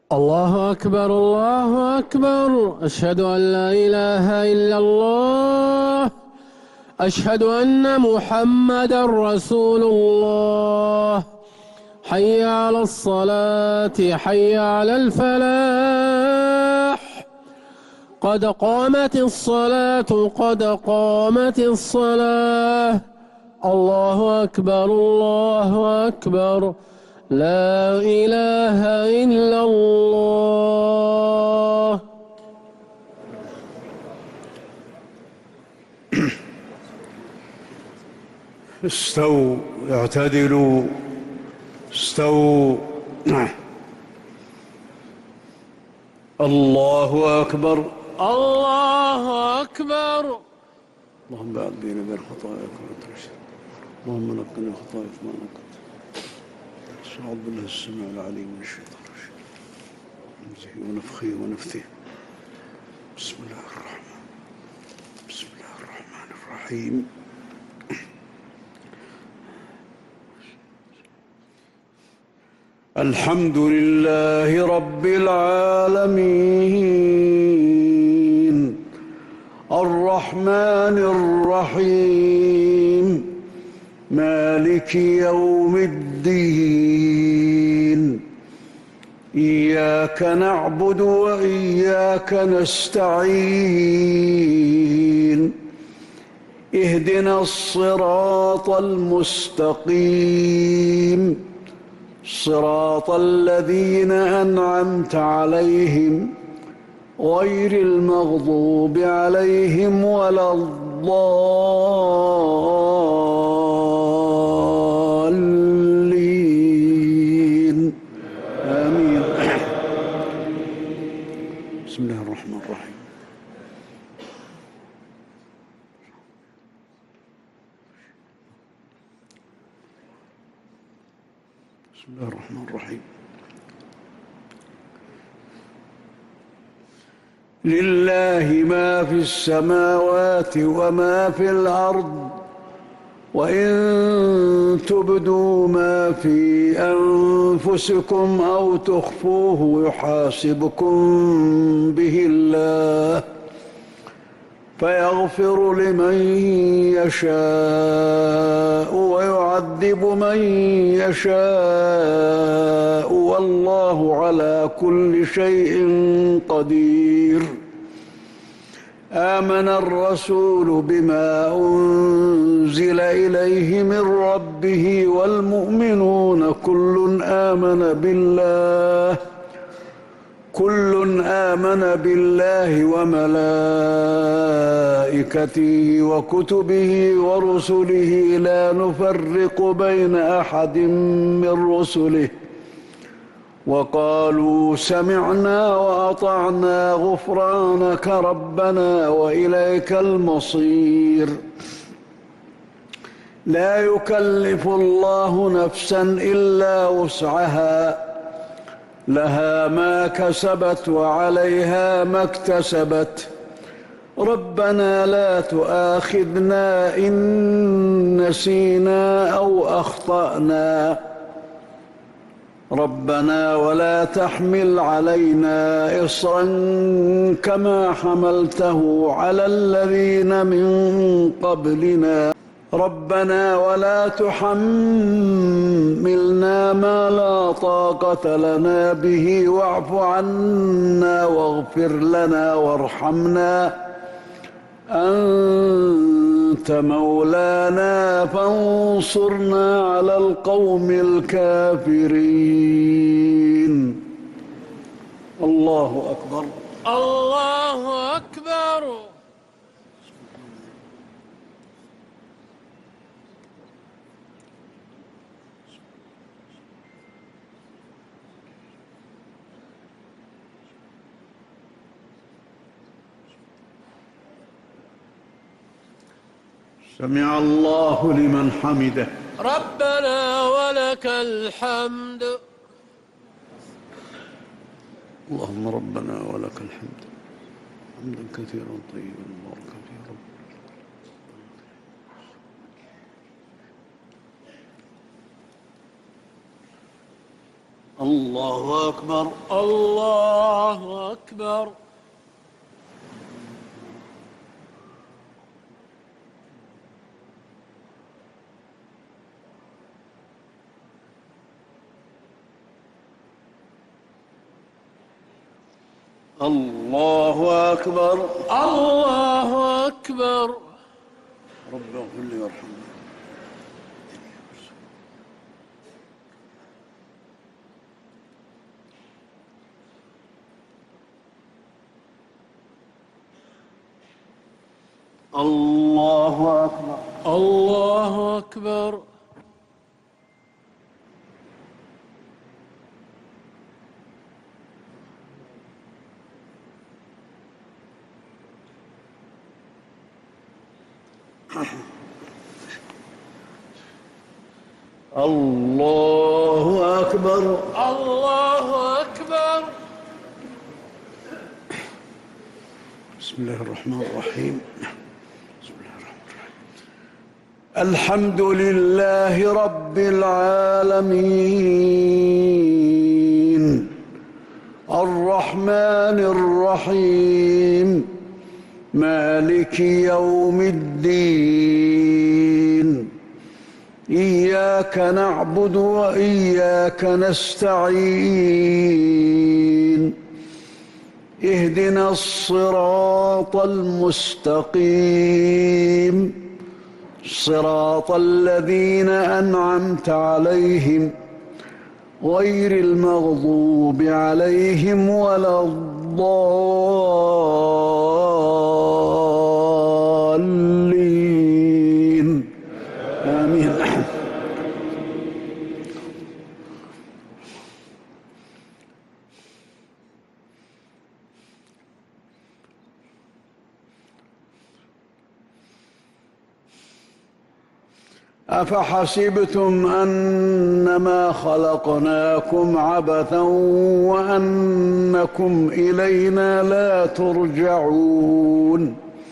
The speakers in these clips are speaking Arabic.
الله أكبر الله أكبر، أشهد أن لا إله إلا الله، أشهد أن محمدا رسول الله. حي على الصلاة، حي على الفلاح، قد قامت الصلاة، قد قامت الصلاة. الله أكبر الله أكبر، لا إله إلا الله. استووا، اعتدلوا، استووا. الله أكبر الله أكبر. اللهم بعد بيني وبين خطاياك ولا ترشد، اللهم نقني خطاياك ما نقض. أعوذ بالله السميع العليم من الشيطان الرجيم، نفسه ونفخه ونفثه. بسم الله الرحمن الرحيم. الحمد لله رب العالمين، الرحمن الرحيم، مالك يوم الدين. إياك نعبد وإياك نستعين، اهدنا الصراط المستقيم، صراط الذين أنعمت عليهم غير المغضوب عليهم ولا الضالين. آمين. بسم الله الرحمن الرحيم. بسم الله الرحمن الرحيم. لله ما في السماوات وما في الأرض، وإن تبدوا ما في أنفسكم أو تخفوه يحاسبكم به الله، فيغفر لمن يشاء ويعذب من يشاء، والله على كل شيء قدير. آمن الرسول بما أنزل إليه من ربه والمؤمنون، كل آمن بالله وملائكته وكتبه ورسله، لا نفرق بين أحد من رسله، وقالوا سمعنا وأطعنا غفرانك ربنا وإليك المصير. لا يكلف الله نفسا إلا وسعها، لها ما كسبت وعليها ما اكتسبت. ربنا لا تؤاخذنا إن نسينا أو أخطأنا، ربنا ولا تحمل علينا إصرا كما حملته على الذين من قبلنا، ربنا ولا تحملنا ما لا طاقة لنا به، واعف عنا واغفر لنا وارحمنا، أنت مولانا فانصرنا على القوم الكافرين. الله أكبر الله أكبر. سمع الله لمن حمده. ربنا ولك الحمد. اللهم ربنا ولك الحمد حمدا كثيرا طيبا مباركا فيه. الله أكبر. الله أكبر. الله أكبر. الله أكبر. رب اغفر لي وارحمني. الله أكبر. الله أكبر. الله أكبر. الله أكبر. بسم الله الرحمن الرحيم. بسم الله الرحمن الرحيم. الحمد لله رب العالمين الرحمن الرحيم مالك يوم الدين إياك نعبد وإياك نستعين اهدنا الصراط المستقيم صراط الذين أنعمت عليهم غير المغضوب عليهم ولا الضالين آمين. أفحسبتم أنما خلقناكم عبثا وأنكم إلينا لا ترجعون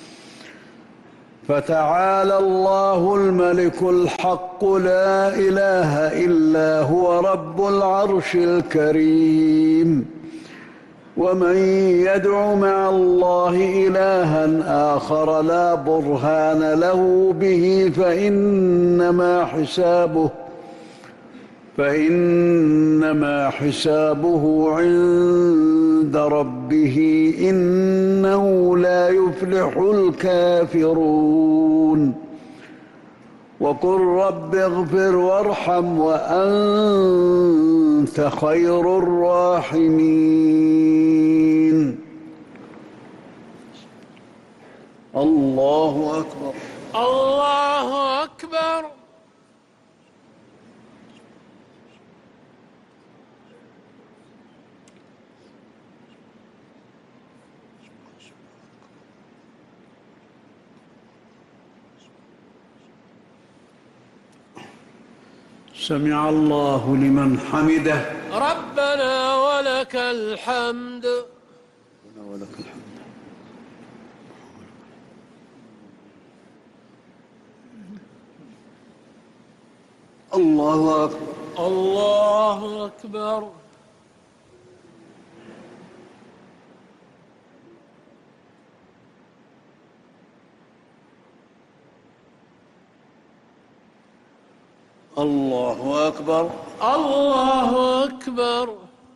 فتعالى الله الملك الحق لا إله إلا هو رب العرش الكريم ومن يدع مع الله إلها آخر لا برهان له به فإنما حسابه عند ربه إنه لا يفلح الكافرون وقل رب اغفر وارحم وأنت خير الراحمين. الله أكبر. الله أكبر. سمع الله لمن حمده. ربنا ولك الحمد. ولك الحمد. الله أكبر. الله أكبر. الله أكبر. الله أكبر.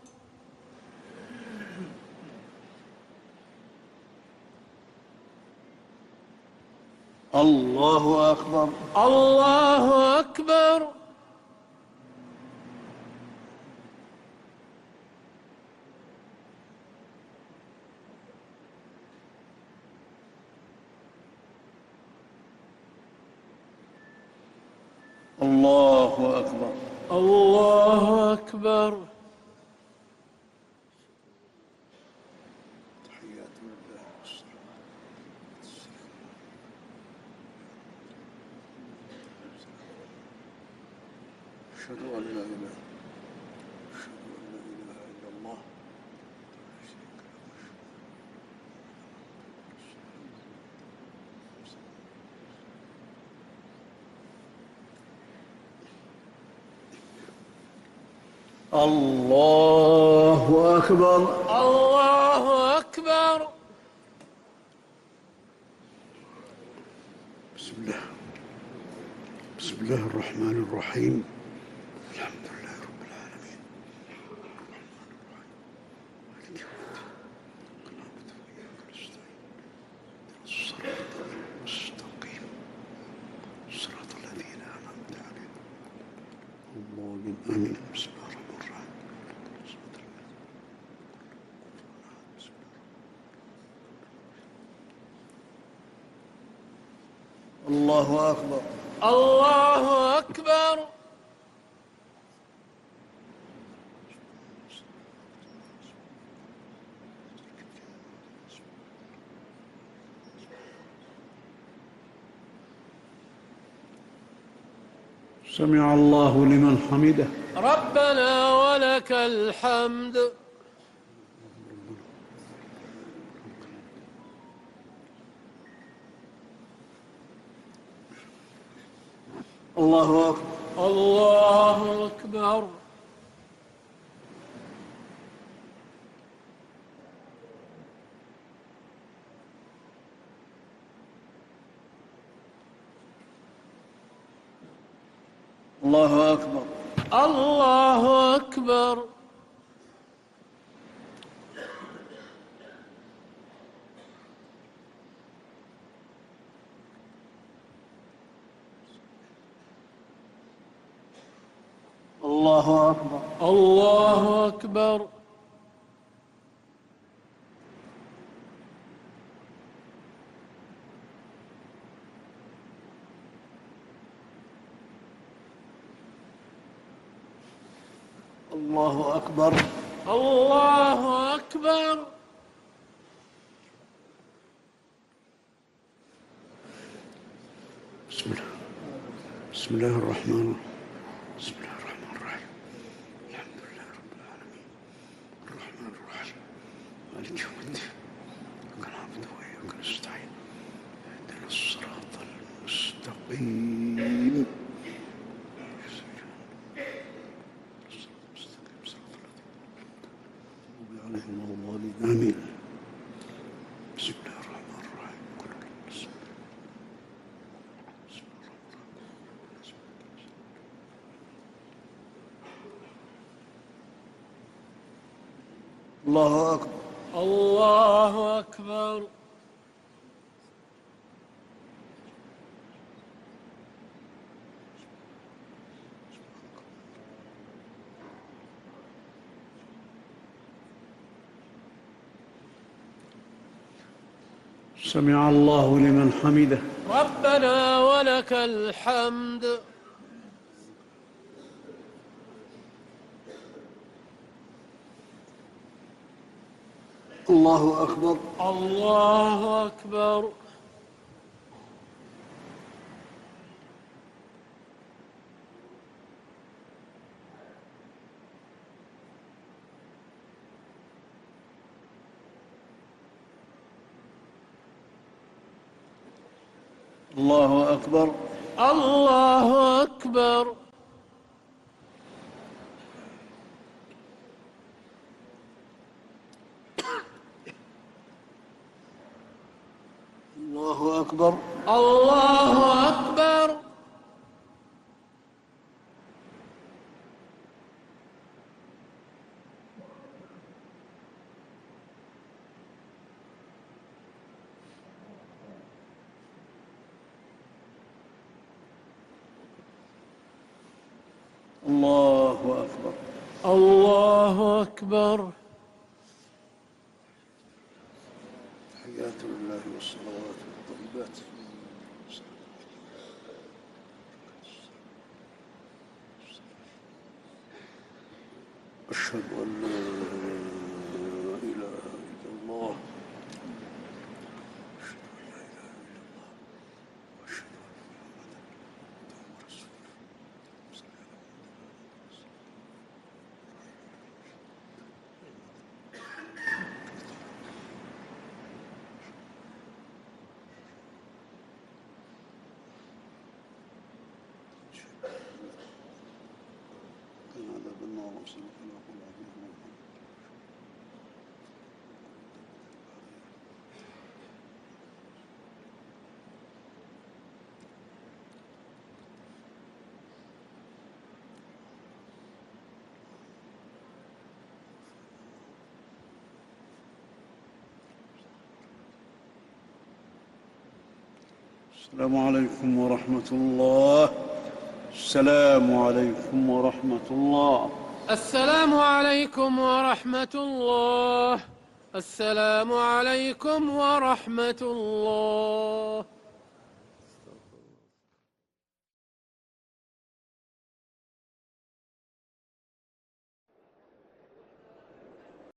الله أكبر. الله أكبر. الله أكبر. الله أكبر. تحيات لله. أشهد أن لا إله إلا الله. الله أكبر. الله أكبر. بسم الله الرحمن الرحيم. الحمد لله رب العالمين. مالك يوم الدين. نعبد وإياك نستعين. الصراط المستقيم صراط الذين أنعمت عليهم. اللهم آمين. بسم الله الرحمن الرحيم. الله أكبر. الله أكبر. سمع الله لمن حمده. ربنا ولك الحمد. الله أكبر. الله أكبر. الله أكبر. الله أكبر. الله أكبر. الله أكبر. الله أكبر. الله أكبر. بسم الله الرحمن الرحيم. بسم الله الرحمن الرحيم. الحمد لله رب العالمين الرحمن الرحيم مالك يوم الدين. إياك نعبد وإياك نستعين. اهدنا الصراط المستقيم. عليهم الضالين. آمين. بسم الله الرحمن الرحيم. الله أكبر. الله أكبر. سمع الله لمن حمده. ربنا ولك الحمد. الله أكبر. الله أكبر. الله أكبر. الله أكبر. الله أكبر. الله أكبر. الله أكبر. الله أكبر. تحيات لله والصلوات والطيبات. أشهد أن لا إله إلا الله. أشهد أن لا إله إلا الله وأشهد أن محمدا عبده ورسوله. كان عذاب النار السلام عليكم ورحمة الله. السلام عليكم ورحمة الله. السلام عليكم ورحمة الله. السلام عليكم ورحمة الله.